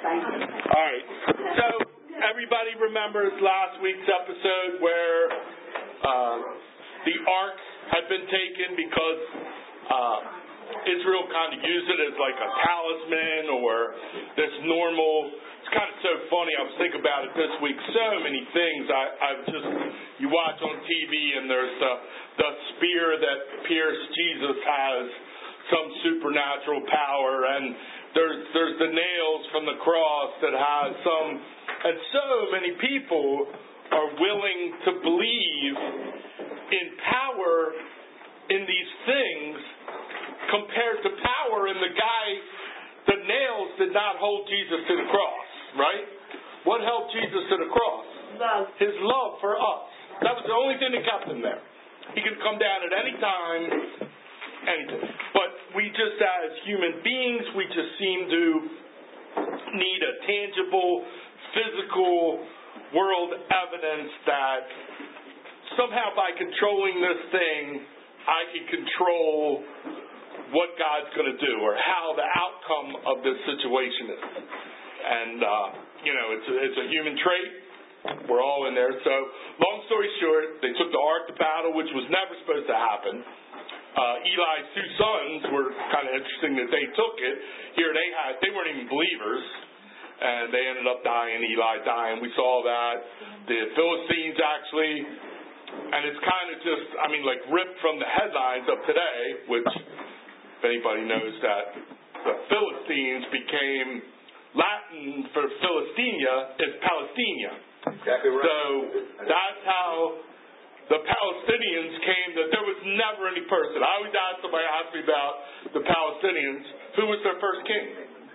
All right. So everybody remembers last week's episode where the ark had been taken because Israel kind of used it as like a talisman or this normal. It's kind of so funny. I was thinking about it this week. So many things. You watch on TV and there's the spear that pierced Jesus has some supernatural power, and there's the nails from the cross that has some, and so many people are willing to believe in power in these things compared to power in the nails did not hold Jesus to the cross, right? What held Jesus to the cross? Love. His love for us. That was the only thing that kept him there. He could come down at any time, anything. But we just, as human beings, we just seem to need a tangible, physical world evidence that somehow by controlling this thing, I can control what God's going to do or how the outcome of this situation is. And, it's a human trait. We're all in there. So, long story short, they took the ark to battle, which was never supposed to happen. Eli's two sons were kind of interesting that they took it. Here they weren't even believers, and they ended up dying. Eli dying. We saw that. The Philistines actually, and it's kind of just, ripped from the headlines of today, which, if anybody knows that, the Philistines became Latin for Philistia is Palestina. Exactly right. So that's how the Palestinians came, that there was never any person. I always ask me about the Palestinians, who was their first king?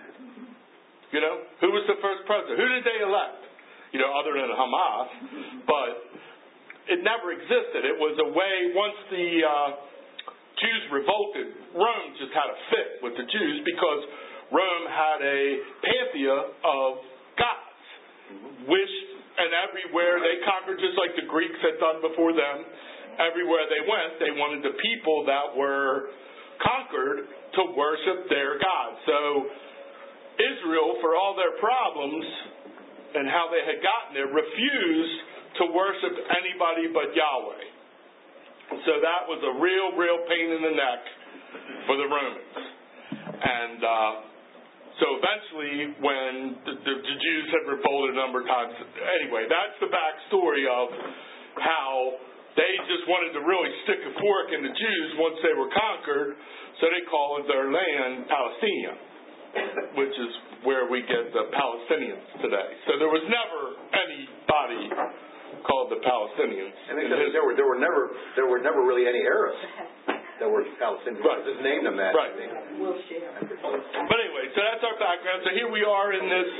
Who was the first president? Who did they elect? Other than Hamas. But it never existed. It was a way, once the Jews revolted, Rome just had a fit with the Jews because Rome had a pantheon of gods, which, and everywhere they conquered, just like the Greeks had done before them, everywhere they went, they wanted the people that were conquered to worship their gods. So Israel, for all their problems and how they had gotten there, refused to worship anybody but Yahweh. So that was a real pain in the neck for the Romans. And so eventually, when the Jews had revolted a number of times, anyway, that's the backstory of how they just wanted to really stick a fork in the Jews once they were conquered, so they called their land Palestina, which is where we get the Palestinians today. So there was never anybody called the Palestinians. And there were never really any Arabs that were Palestinians. Right. Just named them that. Right. We'll share. But anyway, so that's our background. So here we are in this,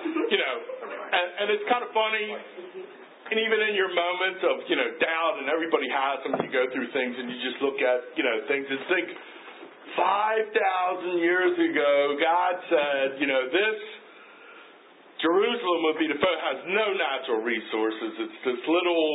and it's kind of funny, and even in your moments of, doubt, and everybody has them, you go through things and you just look at, things and think, 5,000 years ago, God said, this Jerusalem would be has no natural resources. It's this little,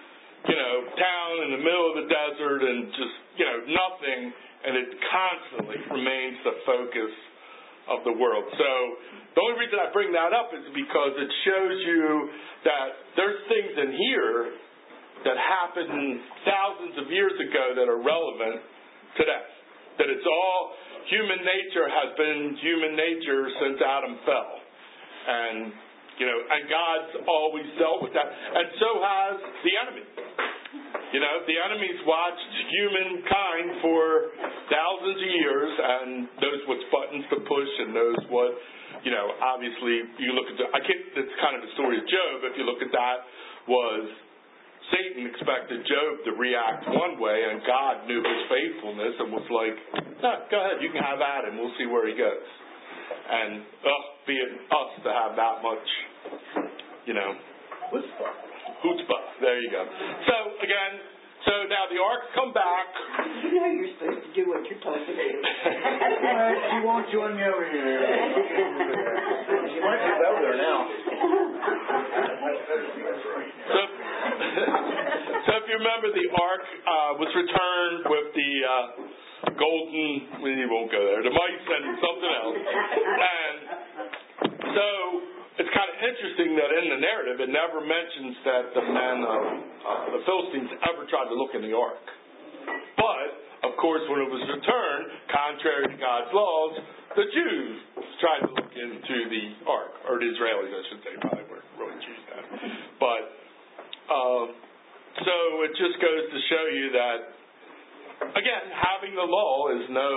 town in the middle of the desert and just, nothing, and it constantly remains the focus of the world. So the only reason I bring that up is because it shows you that there's things in here that happened thousands of years ago that are relevant today. That it's all, human nature has been human nature since Adam fell. And, and God's always dealt with that. And so has the enemy. The enemy's watched humankind for thousands of years and knows what buttons to push and knows what, obviously you look at it's kind of the story of Job. If you look at that, was Satan expected Job to react one way, and God knew his faithfulness and was like, no, go ahead, you can have at him, we'll see where he goes. And be it us to have that much, chutzpah. There you go. So again, now the ark come back. You're supposed to do what you're told to do. She won't join me over here. She might be over there now. So if you remember, the ark was returned with the golden, we won't go there, the mice and something else. And so interesting that in the narrative it never mentions that the men of the Philistines ever tried to look in the ark. But, of course, when it was returned, contrary to God's laws, the Jews tried to look into the ark, or the Israelis, I should say. Probably weren't really Jews then. But, so it just goes to show you that, again, having the law is no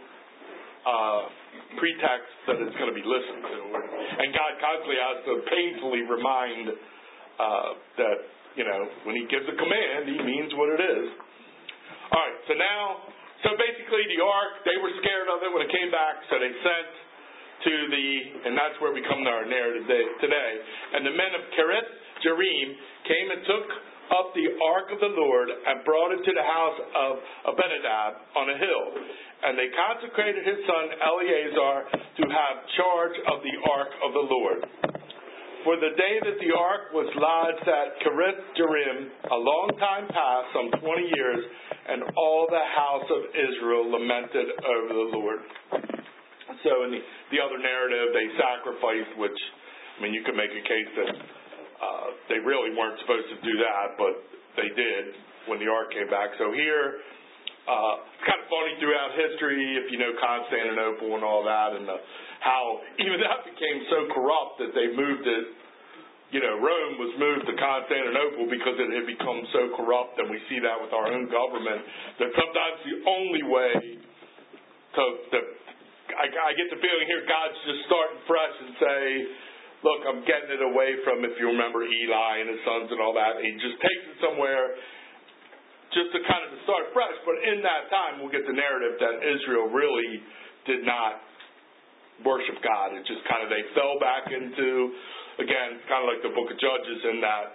pretext that it's going to be listened to. And God constantly has to painfully remind that, when He gives a command, He means what it is. All right, so basically the ark, they were scared of it when it came back, so they sent to and that's where we come to our narrative today. And the men of Kiriath Jearim came and took up the ark of the Lord and brought it to the house of Abinadab on a hill. And they consecrated his son Eleazar to have charge of the ark of the Lord. For the day that the ark was lodged at Kiriath Jearim, a long time past, some 20 years, and all the house of Israel lamented over the Lord. So in the other narrative, they sacrificed, which, you could make a case that they really weren't supposed to do that, but they did when the ark came back. So here, it's kind of funny throughout history, if you know Constantinople and all that, and how even that became so corrupt that they moved it. Rome was moved to Constantinople because it had become so corrupt, and we see that with our own government, that sometimes the only way I get the feeling here God's just starting fresh and say, look, I'm getting it away from, if you remember, Eli and his sons and all that. He just takes it somewhere just to kind of start fresh. But in that time, we'll get the narrative that Israel really did not worship God. It just kind of, they fell back into, again, it's kind of like the book of Judges in that,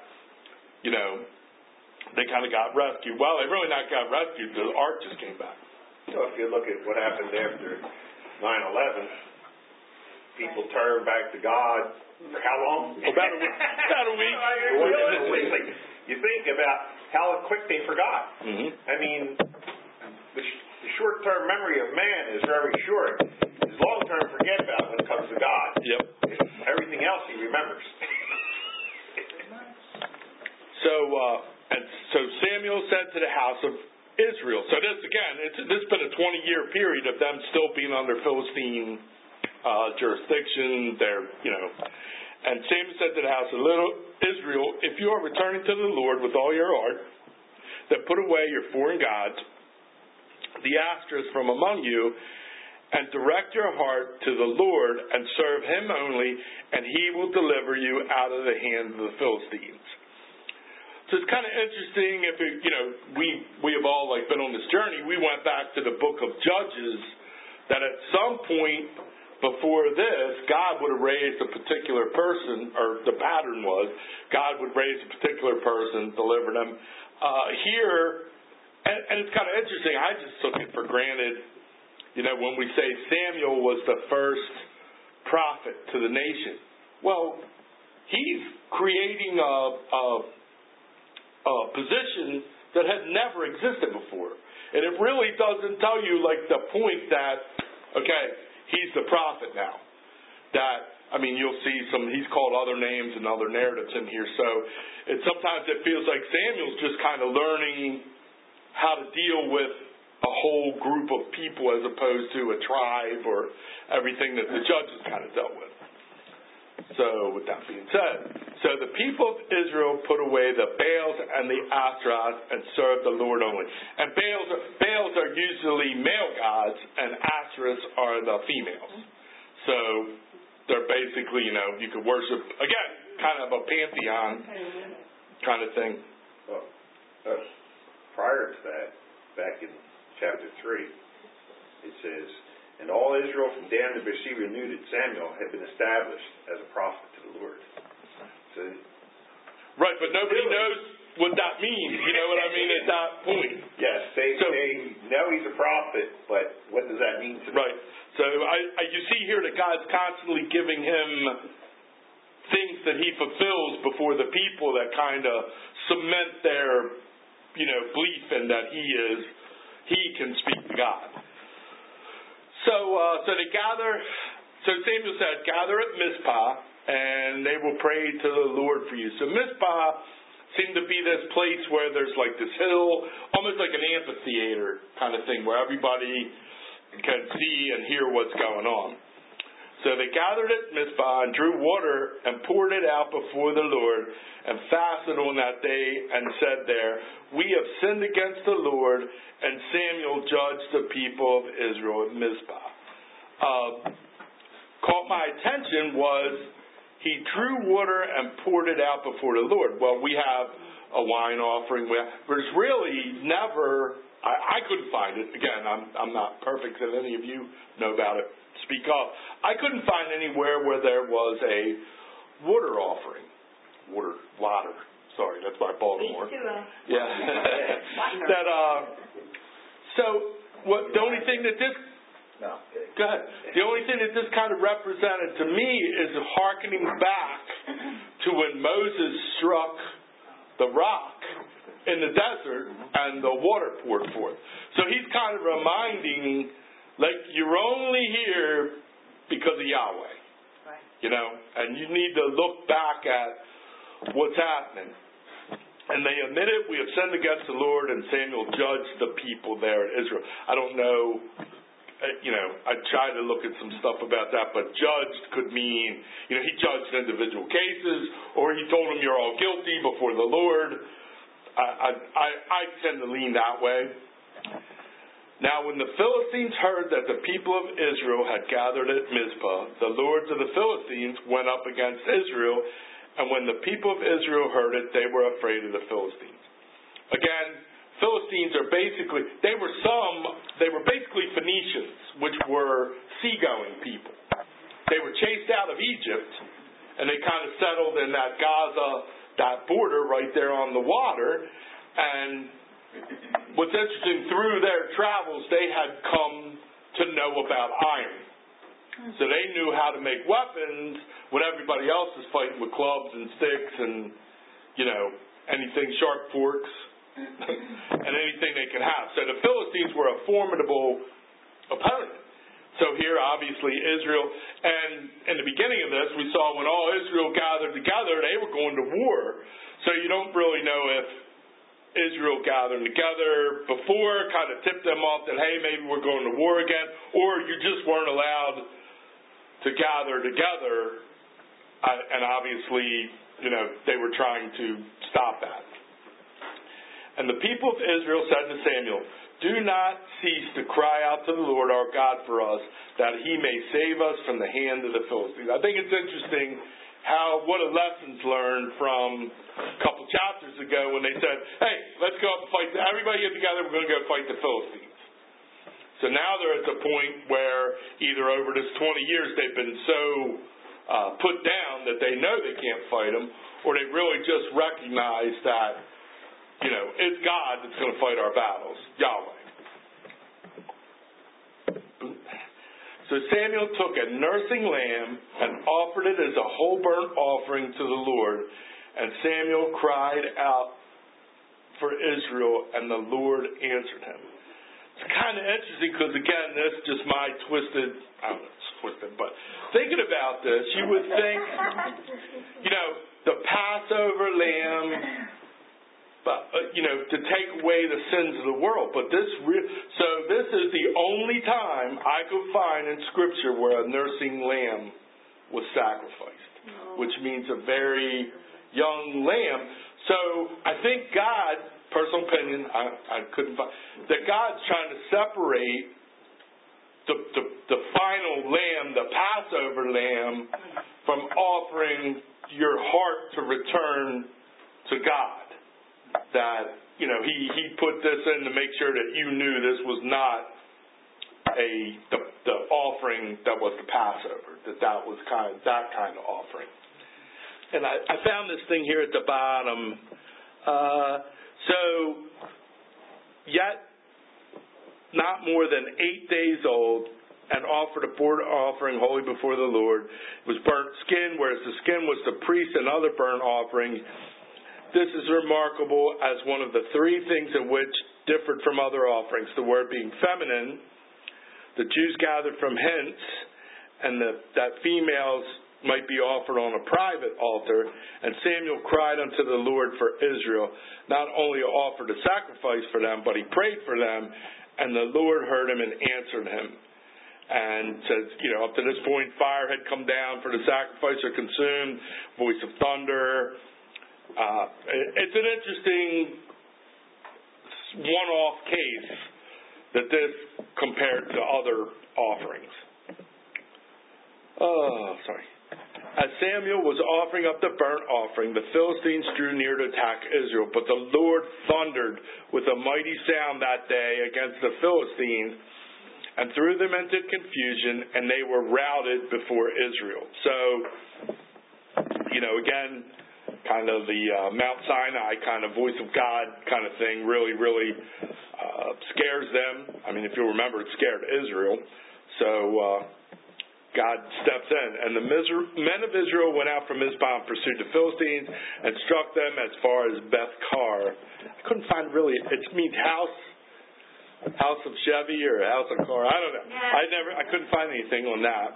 they kind of got rescued. Well, they really not got rescued. The ark just came back. If you look at what happened after 9/11, people turned back to God for how long? About a week. You think about how quick they forgot. Mm-hmm. The short-term memory of man is very short. His long-term forget about when it comes to God. Yep. Everything else he remembers. So Samuel said to the house of Israel. So this has been a 20-year period of them still being under Philistine jurisdiction. And Samuel said to the house of Israel, if you are returning to the Lord with all your heart, then put away your foreign gods, the Ashtoreths from among you, and direct your heart to the Lord and serve Him only, and He will deliver you out of the hand of the Philistines. So it's kind of interesting if we have all been on this journey. We went back to the book of Judges, that at some point before this, God would have raised a particular person, or the pattern was, God would raise a particular person, deliver them. Here, and it's kind of interesting, I just took it for granted, when we say Samuel was the first prophet to the nation. Well, he's creating a position that had never existed before. And it really doesn't tell you the point that, okay, he's the prophet now. You'll see he's called other names and other narratives in here. So sometimes it feels like Samuel's just kind of learning how to deal with a whole group of people as opposed to a tribe or everything that the judges kind of dealt with. So with that being said, so the people of Israel put away the Baals and the Ashtaroth and served the Lord only. And Baals are usually male gods, and Ashtaroths are the females. So they're basically, you could worship, again, kind of a pantheon kind of thing. Well, prior to that, back in chapter 3, it says, and all Israel from Dan to Beersheba knew that Samuel had been established as a prophet to the Lord. So, right, but nobody knows what that means. You know what I mean at that point. Yes, they know he's a prophet, but what does that mean to them? Right. So you see here that God's constantly giving him things that he fulfills before the people that kind of cement their, belief in that he can speak to God. So they gather. So Samuel said, gather at Mizpah and they will pray to the Lord for you. So Mizpah seemed to be this place where there's like this hill, almost like an amphitheater kind of thing, where everybody can see and hear what's going on. So they gathered at Mizpah and drew water and poured it out before the Lord and fasted on that day and said there, we have sinned against the Lord. And Samuel judged the people of Israel at Mizpah. Caught my attention was he drew water and poured it out before the Lord. Well, we have a wine offering. There's really never, I couldn't find it. Again, I'm not perfect, if any of you know about it, speak up. I couldn't find anywhere where there was a water offering. Water. Sorry, that's my Baltimore. Yeah. The only thing that this No. Go ahead. The only thing that this kind of represented to me is hearkening back to when Moses struck the rock in the desert and the water poured forth. So he's kind of reminding, like, you're only here because of Yahweh. Right. You know, and you need to look back at what's happening. And they admitted, we have sinned against the Lord, and Samuel judged the people there in Israel. I don't know, I tried to look at some stuff about that, but judged could mean, he judged individual cases, or he told them you're all guilty before the Lord. I tend to lean that way. Now, when the Philistines heard that the people of Israel had gathered at Mizpah, the lords of the Philistines went up against Israel, and when the people of Israel heard it, they were afraid of the Philistines. Again, Philistines are they were basically Phoenicians, which were seagoing people. They were chased out of Egypt, and they kind of settled in that Gaza, that border right there on the water. And what's interesting, through their travels, they had come to know about iron. So they knew how to make weapons when everybody else is fighting with clubs and sticks and, anything, sharp forks, and anything they can have. So the Philistines were a formidable opponent. So here, obviously, Israel, and in the beginning of this, we saw when all Israel gathered together, they were going to war. So you don't really know if Israel gathered together before, kind of tipped them off that, hey, maybe we're going to war again, or you just weren't allowed to gather together, and obviously, they were trying to stop that. And the people of Israel said to Samuel, do not cease to cry out to the Lord our God for us, that he may save us from the hand of the Philistines. I think it's interesting what a lessons learned from a couple chapters ago when they said, hey, let's go up and fight. Everybody get together, we're going to go fight the Philistines. So now they're at the point where either over this 20 years they've been so put down that they know they can't fight them, or they really just recognize that, it's God that's going to fight our battles, Yahweh. So Samuel took a nursing lamb and offered it as a whole burnt offering to the Lord, and Samuel cried out for Israel, and the Lord answered him. It's kind of interesting because, again, this is just my but thinking about this, you would think, the Passover lamb, to take away the sins of the world. But this is the only time I could find in Scripture where a nursing lamb was sacrificed, which means a very young lamb. So I think God, personal opinion, I couldn't find, that God's trying to separate the final lamb, the Passover lamb, from offering your heart to return to God. That, he put this in to make sure that you knew this was not the offering that was the Passover, that was that kind of offering. And I found this thing here at the bottom. Yet not more than 8 days old, and offered a burnt offering holy before the Lord. It was burnt skin, whereas the skin was the priest and other burnt offerings. This is remarkable as one of the three things in which differed from other offerings. The word being feminine, the Jews gathered from hence, and that females might be offered on a private altar. And Samuel cried unto the Lord for Israel, not only offered a sacrifice for them, but he prayed for them, and the Lord heard him and answered him. And says, up to this point, fire had come down for the sacrifice or consumed, voice of thunder. It's an interesting one-off case that this compared to other offerings. As Samuel was offering up the burnt offering, the Philistines drew near to attack Israel, but the Lord thundered with a mighty sound that day against the Philistines and threw them into confusion, and they were routed before Israel. So, again, kind of the Mount Sinai kind of voice of God kind of thing really, really scares them. I mean, if you remember, it scared Israel. So God steps in. And the men of Israel went out from Mizpah and pursued the Philistines and struck them as far as Beth-kar. I couldn't find really, it means house of Chevy or house of car. I don't know. I couldn't find anything on that.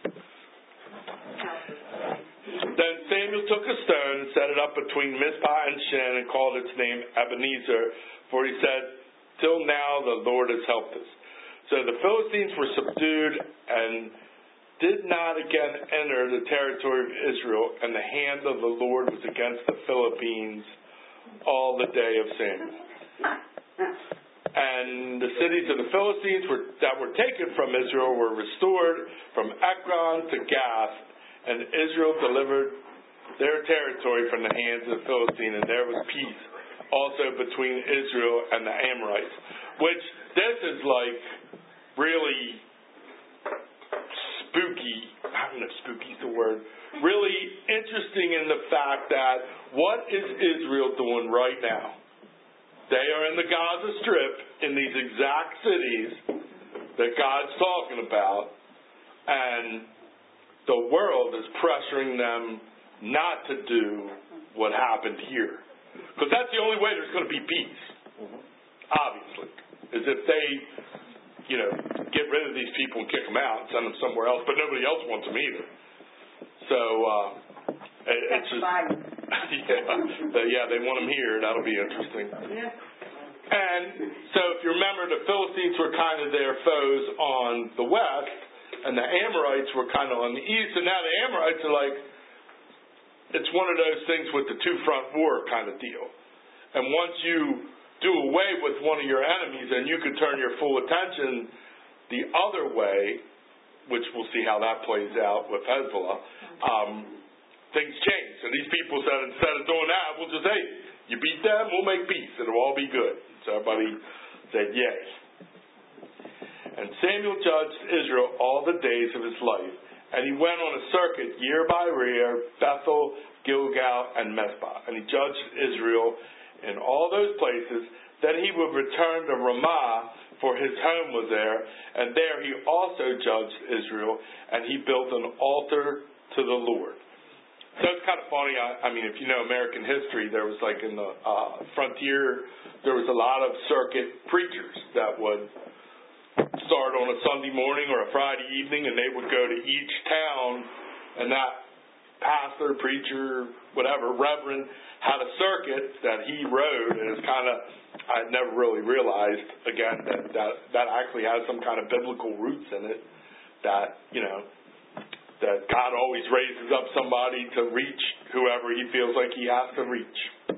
Then Samuel took a stone and set it up between Mizpah and Shin and called its name Ebenezer, for he said, till now the Lord has helped us. So the Philistines were subdued and did not again enter the territory of Israel, and the hand of the Lord was against the Philistines all the day of Samuel. And the cities of the Philistines that were taken from Israel were restored from Ekron to Gath, and Israel delivered their territory from the hands of the Philistines, and there was peace also between Israel and the Amorites. Which, this is like really spooky. I don't know if spooky's the word. Really interesting in the fact that what is Israel doing right now? They are in the Gaza Strip in these exact cities that God's talking about, and the world is pressuring them not to do what happened here. Because that's the only way there's going to be peace, obviously, is if they, get rid of these people and kick them out and send them somewhere else, but nobody else wants them either. So, it's just, they want them here. That'll be interesting. Yeah. And so if you remember, the Philistines were kind of their foes on the west, and the Amorites were kind of on the east, and now the Amorites are like, it's one of those things with the two-front war kind of deal. And once you do away with one of your enemies and you can turn your full attention the other way, which we'll see how that plays out with Hezbollah, things change. So these people said, instead of doing that, we'll just, hey, you beat them, we'll make peace. It'll all be good. So everybody said, yay. And Samuel judged Israel all the days of his life. And he went on a circuit year by year, Bethel, Gilgal, and Mizpah. And he judged Israel in all those places. Then he would return to Ramah, for his home was there. And there he also judged Israel. And he built an altar to the Lord. So it's kind of funny. I mean, if you know American history, there was like in the frontier, there was a lot of circuit preachers that would start on a Sunday morning or a Friday evening, and they would go to each town, and that pastor, preacher, whatever, reverend, had a circuit that he rode, and it's kind of, I'd never really realized, again, that actually has some kind of biblical roots in it, that, that God always raises up somebody to reach whoever he feels like he has to reach.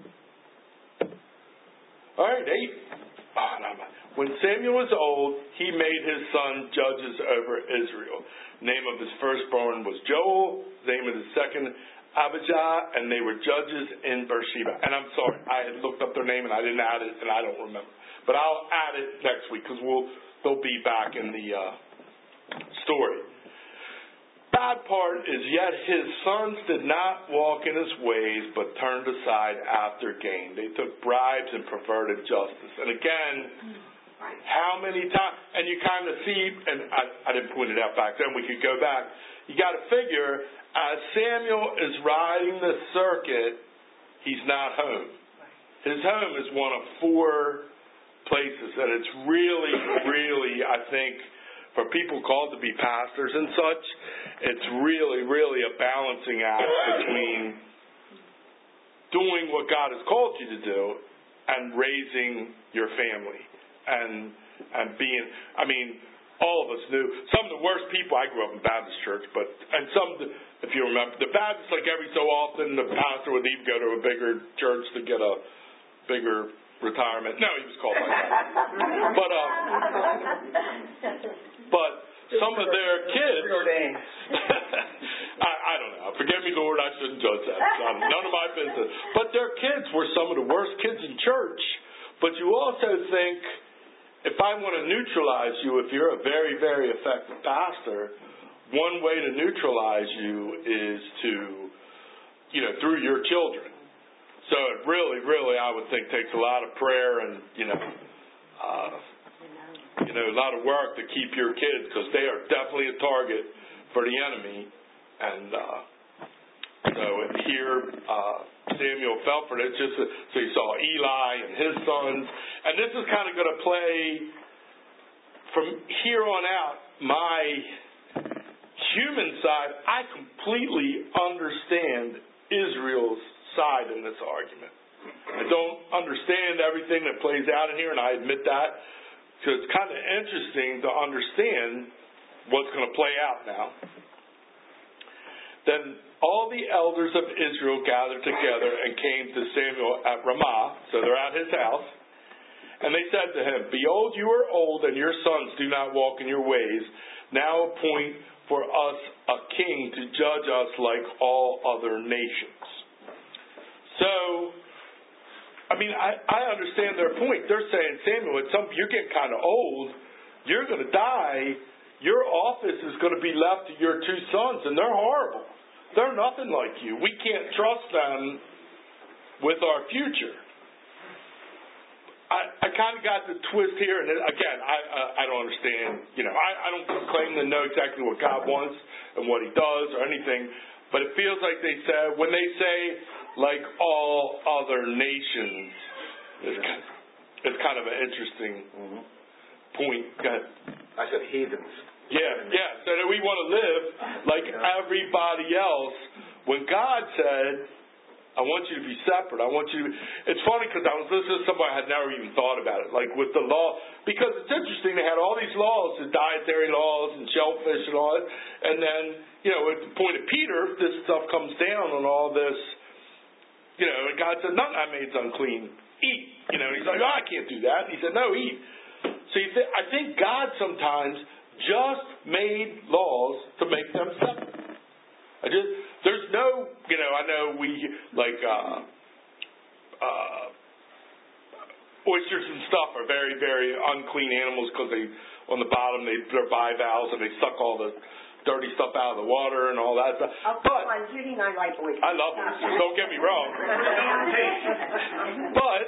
All right, 8. When Samuel was old, he made his son judges over Israel. The name of his firstborn was Joel. The name of his second, Abijah, and they were judges in Beersheba. And I'm sorry, I had looked up their name and I didn't add it, and I don't remember. But I'll add it next week because they'll be back in the story. Bad part is, yet his sons did not walk in his ways, but turned aside after gain. They took bribes and perverted justice. And again, how many times? And you kind of see, and I didn't point it out back then, we could go back. You got to figure, as Samuel is riding the circuit, he's not home. His home is one of 4 places, and it's really, really, I think, for people called to be pastors and such, it's really, really a balancing act between doing what God has called you to do and raising your family and being, I mean, all of us knew some of the worst people. I grew up in Baptist church, and some, if you remember, the Baptist, like every so often, the pastor would even go to a bigger church to get a bigger retirement. No, he was called like that. But some of their kids, I don't know. Forgive me, Lord, I shouldn't judge that. None of my business. But their kids were some of the worst kids in church. But you also think, if I want to neutralize you, if you're a very, very effective pastor, one way to neutralize you is to, through your children. So it really, really, I would think, takes a lot of prayer and, a lot of work to keep your kids, because they are definitely a target for the enemy. And so here, Samuel fell for it. Just so you saw Eli and his sons, and this is kind of going to play from here on out. My human side, I completely understand Israel's side in this argument. I don't understand everything that plays out in here, and I admit that, because it's kind of interesting to understand what's going to play out now. Then all the elders of Israel gathered together and came to Samuel at Ramah, so they're at his house, and they said to him, "Behold, you are old, and your sons do not walk in your ways. Now appoint for us a king to judge us like all other nations." So, I understand their point. They're saying, Samuel, you're getting kind of old. You're going to die. Your office is going to be left to your two sons, and they're horrible. They're nothing like you. We can't trust them with our future. I kind of got the twist here, and again, I don't understand. I don't claim to know exactly what God wants and what He does or anything, but it feels like they said, when they say, like all other nations, it's kind of an interesting point. Go ahead. I said heathens. Yeah. So that we want to live like everybody else. When God said, I want you to be separate. It's funny because I was listening to somebody I had never even thought about it. Like with the law, because it's interesting, they had all these laws, the dietary laws and shellfish and all that. And then, at the point of Peter, this stuff comes down on all this, and God said, "None I made is unclean. Eat." He's like, "Oh, I can't do that." And he said, "No, eat." So I think God sometimes just made laws to make them separate. There's no, I know we like oysters and stuff are very, very unclean animals because on the bottom they're bivalves and they suck all the dirty stuff out of the water and all that stuff. But Judy and I like oysters. I love oysters. Don't get me wrong. But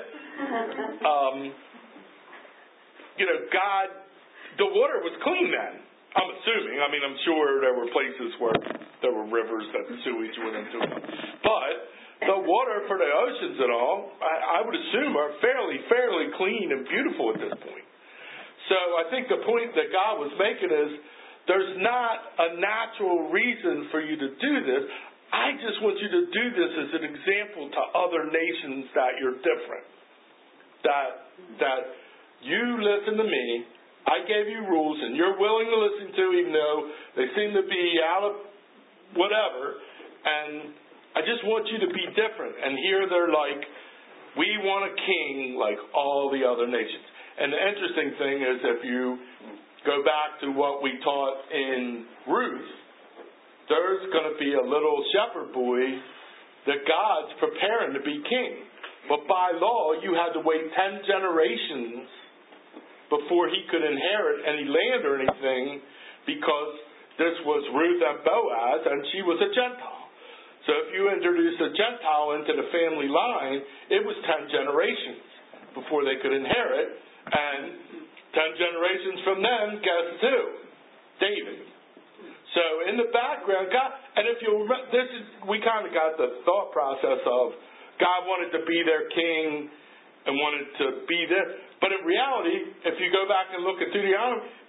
God, the water was clean then. I'm assuming. I'm sure there were places where there were rivers that sewage went into them. But the water for the oceans and all, I would assume, are fairly clean and beautiful at this point. So I think the point that God was making is there's not a natural reason for you to do this. I just want you to do this as an example to other nations that you're different. That you listen to me. I gave you rules, and you're willing to listen to, even though they seem to be out of whatever. And I just want you to be different. And here they're like, we want a king like all the other nations. And the interesting thing is, if you go back to what we taught in Ruth, there's going to be a little shepherd boy that God's preparing to be king. But by law, you had to wait 10 generations before he could inherit any land or anything, because this was Ruth and Boaz, and she was a Gentile. So if you introduce a Gentile into the family line, it was 10 generations before they could inherit, and 10 generations from them, guess who? David. So in the background, God, and if you remember, we kind of got the thought process of God wanted to be their king and wanted to be this. But in reality, if you go back and look at Deuteronomy,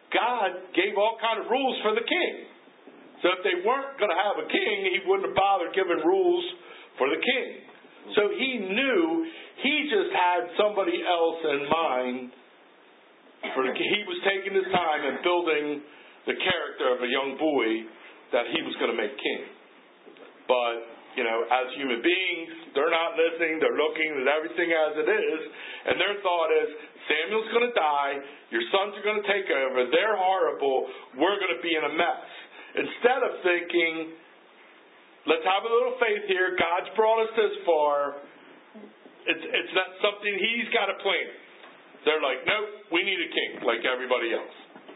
God gave all kind of rules for the king. So if they weren't going to have a king, he wouldn't have bothered giving rules for the king. So he knew he just had somebody else in mind. He was taking his time and building the character of a young boy that he was going to make king. But as human beings, they're not listening. They're looking at everything as it is. And their thought is, Samuel's going to die. Your sons are going to take over. They're horrible. We're going to be in a mess. Instead of thinking, let's have a little faith here. God's brought us this far. It's not something he's got to plan. They're like, nope, we need a king like everybody else.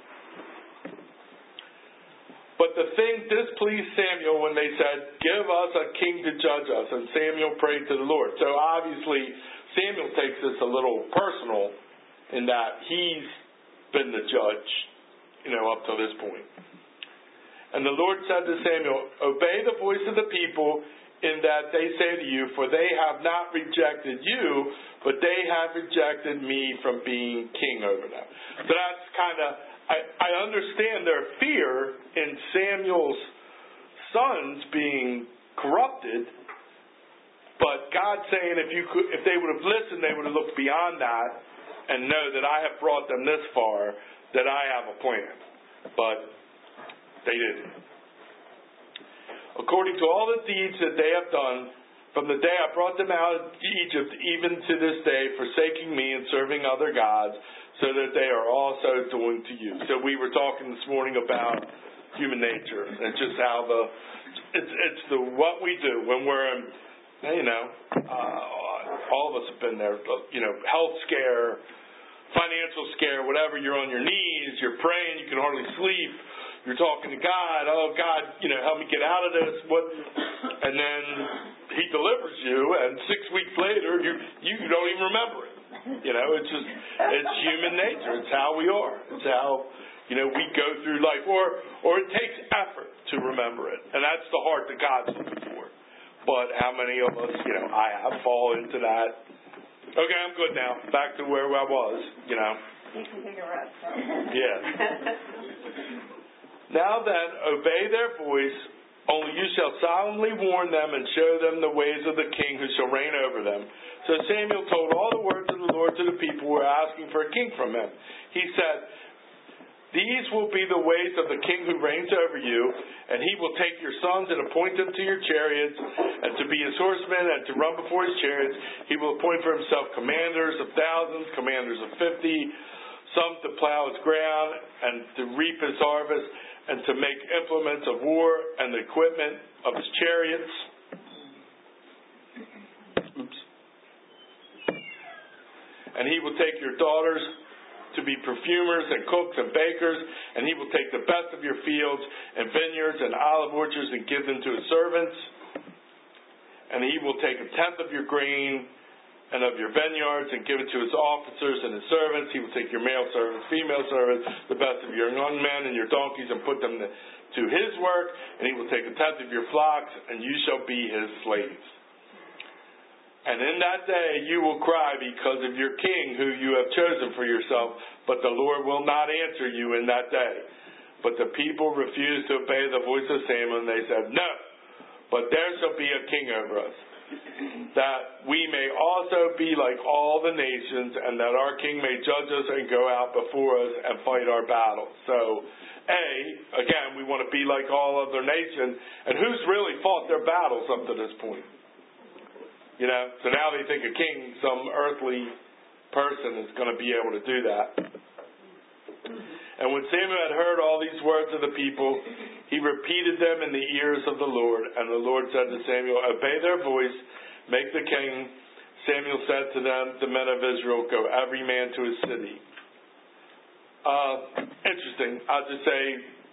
But the thing displeased Samuel when they said, give us a king to judge us. And Samuel prayed to the Lord. So obviously, Samuel takes this a little personal in that he's been the judge, up to this point. And the Lord said to Samuel, obey the voice of the people in that they say to you, for they have not rejected you, but they have rejected me from being king over them. So that's kind of, I understand their fear in Samuel's sons being corrupted, but God's saying if they would have listened, they would have looked beyond that and know that I have brought them this far, that I have a plan. But they didn't. According to all the deeds that they have done, from the day I brought them out of Egypt, even to this day, forsaking me and serving other gods, so that they are also doing to you. So we were talking this morning about human nature and just how it's what we do when we're, all of us have been there, health scare, financial scare, whatever. You're on your knees, you're praying, you can hardly sleep. You're talking to God, oh God, help me get out of this. And then he delivers you, and 6 weeks later, you don't even remember it. It's human nature. It's how we are. It's how, we go through life. Or it takes effort to remember it. And that's the heart that God's looking for. But how many of us, I have fallen into that. Okay, I'm good now. Back to where I was, You can take a rest. Yeah. Now then, obey their voice, only you shall solemnly warn them and show them the ways of the king who shall reign over them. So Samuel told all the words of the Lord to the people who were asking for a king from him. He said, these will be the ways of the king who reigns over you, and he will take your sons and appoint them to your chariots, and to be his horsemen, and to run before his chariots. He will appoint for himself commanders of thousands, commanders of 50, some to plow his ground, and to reap his harvest, and to make implements of war and the equipment of his chariots. And he will take your daughters to be perfumers and cooks and bakers, and he will take the best of your fields and vineyards and olive orchards and give them to his servants. And he will take 1/10 of your grain and of your vineyards and give it to his officers and his servants. He will take your male servants, female servants, the best of your young men and your donkeys, and put them to his work. And he will take 1/10 of your flocks, and you shall be his slaves. And in that day you will cry because of your king who you have chosen for yourself, but the Lord will not answer you in that day. But the people refused to obey the voice of Samuel, and they said, no, but there shall be a king over us, that we may also be like all the nations, and that our king may judge us and go out before us and fight our battles. So, again, we want to be like all other nations. And who's really fought their battles up to this point? So now they think a king, some earthly person, is going to be able to do that. And when Samuel had heard all these words of the people, he repeated them in the ears of the Lord. And the Lord said to Samuel, obey their voice, make the king. Samuel said to them, the men of Israel, go every man to his city. Interesting. I'll just say,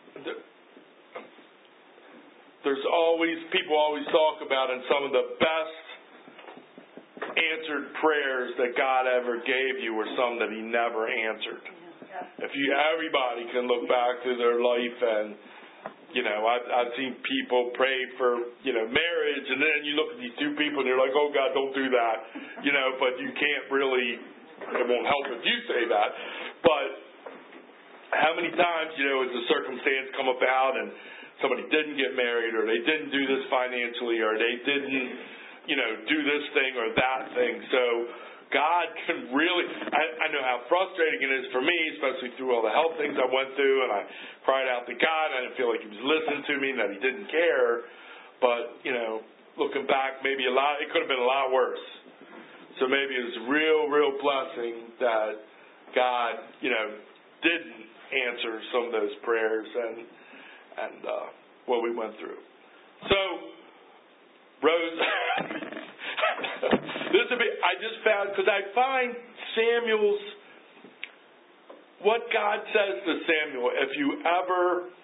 people always talk about, in some of the best answered prayers that God ever gave you were some that he never answered. Everybody can look back through their life, and I've seen people pray for marriage, and then you look at these two people and you're like, oh God, don't do that, but you can't really. It won't help if you say that, but how many times, has a circumstance come about and somebody didn't get married, or they didn't do this financially, or they didn't, do this thing or that thing. So God can really, I know how frustrating it is for me, especially through all the health things I went through, and I cried out to God. I didn't feel like He was listening to me, and that He didn't care. But, looking back, maybe it could have been a lot worse. So maybe it was a real blessing that God, didn't answer some of those prayers and what we went through. So, Rose, I just found, because I find Samuel's, what God says to Samuel, if you ever,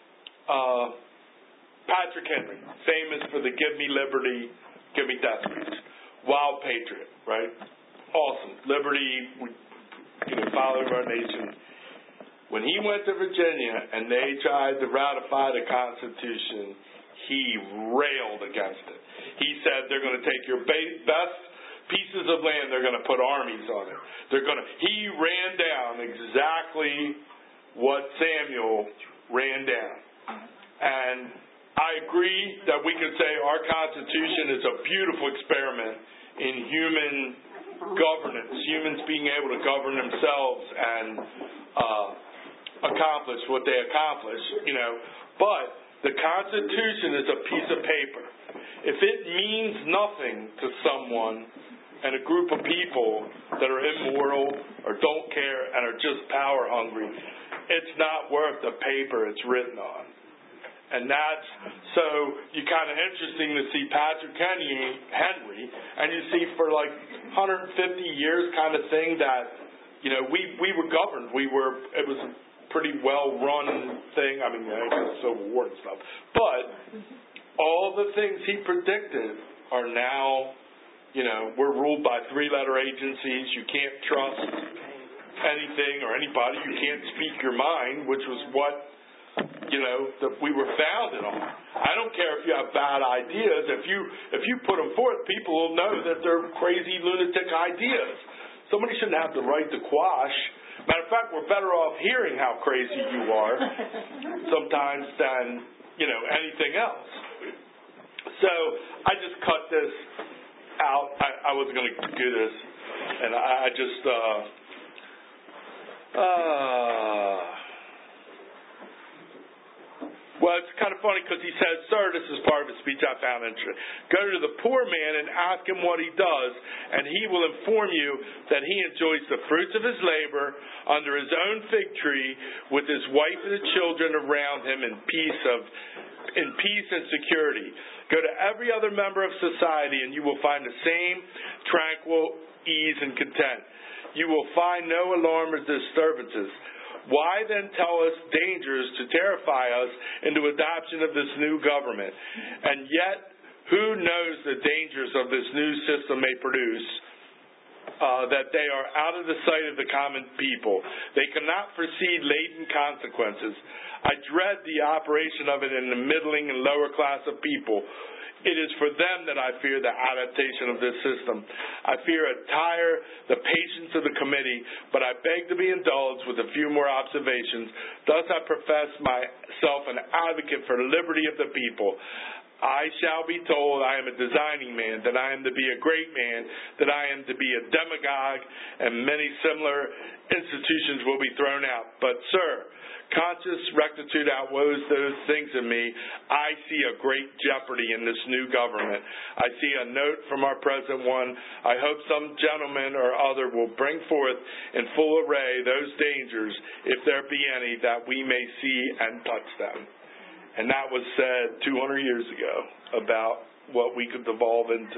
Patrick Henry, famous for the Give Me Liberty, Give Me Death speech, wild patriot, right? Awesome. Liberty, father of our nation. When he went to Virginia and they tried to ratify the Constitution, he railed against it. He said, they're going to take your best pieces of land, they're going to put armies on it. He ran down exactly what Samuel ran down. And I agree that we could say our Constitution is a beautiful experiment in human governance, humans being able to govern themselves and accomplish what they accomplish, But the Constitution is a piece of paper. If it means nothing to someone and a group of people that are immoral or don't care and are just power hungry, it's not worth the paper it's written on. And that's, so you kind of interesting to see Patrick Henry, and you see for like 150 years kind of thing that, we were governed. It was a pretty well-run thing. I mean, Civil War and stuff. But all the things he predicted are now, we're ruled by three-letter agencies. You can't trust anything or anybody. You can't speak your mind, which was what that we were founded on. I don't care if you have bad ideas. If you put them forth, people will know that they're crazy, lunatic ideas. Somebody shouldn't have the right to quash. Matter of fact, we're better off hearing how crazy you are sometimes than, anything else. So I just cut this out. I wasn't going to do this. And I just, well, it's kind of funny because he says, sir, this is part of his speech I found interesting. Go to the poor man and ask him what he does, and he will inform you that he enjoys the fruits of his labor under his own fig tree with his wife and the children around him in peace and security. Go to every other member of society, and you will find the same tranquil ease and content. You will find no alarm or disturbances. Why then tell us dangers to terrify us into adoption of this new government? And yet, who knows the dangers of this new system may produce, that they are out of the sight of the common people. They cannot foresee latent consequences. I dread the operation of it in the middling and lower class of people. It is for them that I fear the adaptation of this system. I fear or tire the patience of the committee, but I beg to be indulged with a few more observations. Thus I profess myself an advocate for the liberty of the people. I shall be told I am a designing man, that I am to be a great man, that I am to be a demagogue, and many similar institutions will be thrown out. But, sir, conscious rectitude outweighs those things in me. I see a great jeopardy in this new government. I see a note from our present one. I hope some gentleman or other will bring forth in full array those dangers, if there be any, that we may see and touch them. And that was said 200 years ago about what we could devolve into.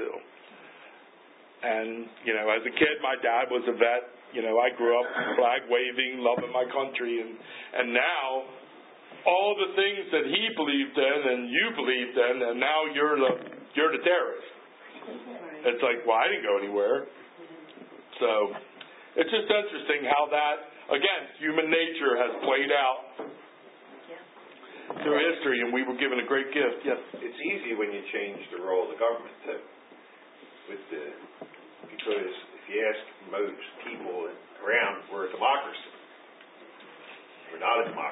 And, as a kid, my dad was a vet. I grew up flag waving, loving my country. And now, all the things that he believed in and you believed in, and now you're the terrorist. It's like, well, I didn't go anywhere. So, it's just interesting how that, again, human nature has played out through history, and we were given a great gift. Yes. It's easy when you change the role of the government too. Because if you ask most people around, we're a democracy. We're not a democracy.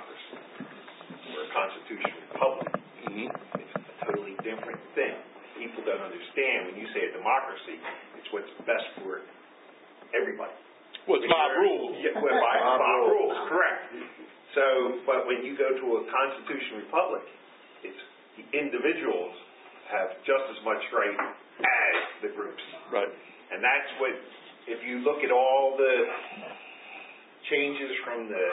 when you say a democracy, it's what's best for everybody. Well, it's mob rules. Yeah, well, by mob rules, correct. So, but when you go to a constitution republic, it's the individuals have just as much right as the groups. Right. And that's what, if you look at all the changes from the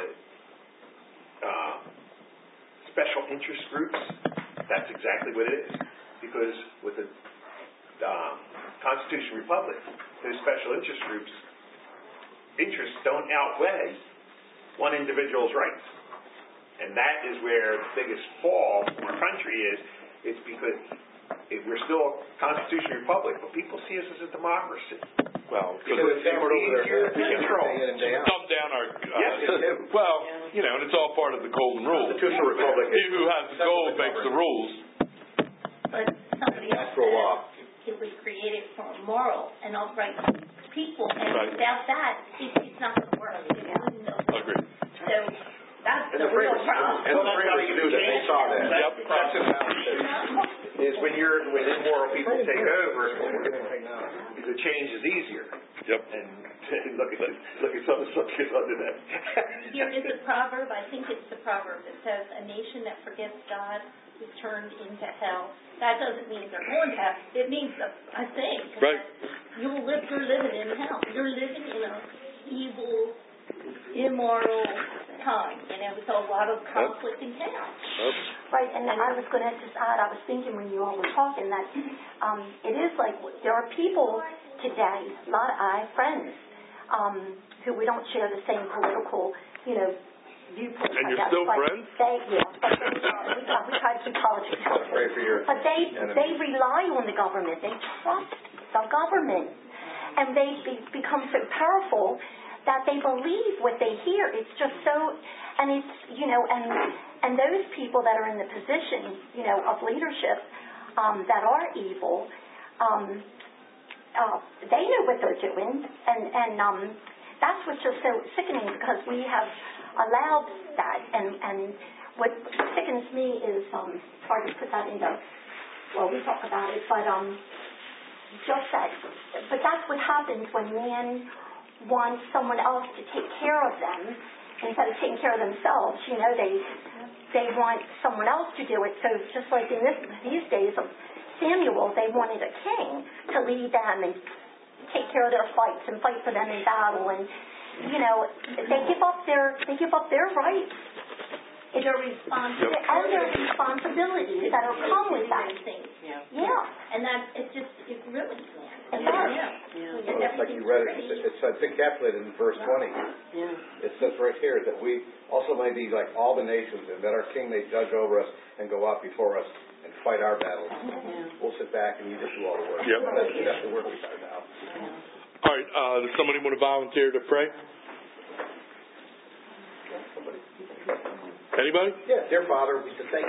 special interest groups, that's exactly what it is. Because with the Constitution Republic, those special interest groups' interests don't outweigh one individual's rights. And that is where the biggest fall in our country is. It's because we're still a Constitution Republic, but people see us as a democracy. Well, because it's easier to control. Dumb down our... well, and it's all part of the golden rule. Constitutional Republic. He who has the gold makes the rules. But somebody else said it was created for moral and upright people, and without that, it's not going to work. Agreed. So that's the real problem. And the how you do that, they saw that. Yep. That's an is when immoral people take over, the change is easier. Yep. And look at some of the subjects under that. Here is a proverb, I think it's the proverb that says, a nation that forgets God is turned into hell. That doesn't mean they're going to hell. It means a thing. Right. You're living in hell. You're living in an evil, immoral time. With a lot of conflict and chaos. Right, and I was going to just add, I was thinking when you all were talking that it is like there are people today, I have friends who we don't share the same political, viewpoints. And you're still friends? We try to keep politics out. But they rely on the government. They trust the government. And they become so powerful that they believe what they hear. It's just so, and it's, and those people that are in the position, of leadership, that are evil, they know what they're doing, and that's what's just so sickening, because we have allowed that, and what sickens me is, hard to put that into, well, we talk about it, but just that, but that's what happens when man wants someone else to take care of them instead of taking care of themselves. They want someone else to do it. So just like in these days of Samuel, they wanted a king to lead them and take care of their fights and fight for them in battle. And they give up their rights and their responsibilities that are come with that. Yeah. And that it really can. It does. It's like you read it. It's encapsulated in verse 20. It says right here that we also may be like all the nations, and that our king may judge over us and go out before us and fight our battles. We'll sit back and you just do all the work. Yep. That's the work we start now. All right. Does somebody want to volunteer to pray? Anybody? Yeah, dear Father, we just thank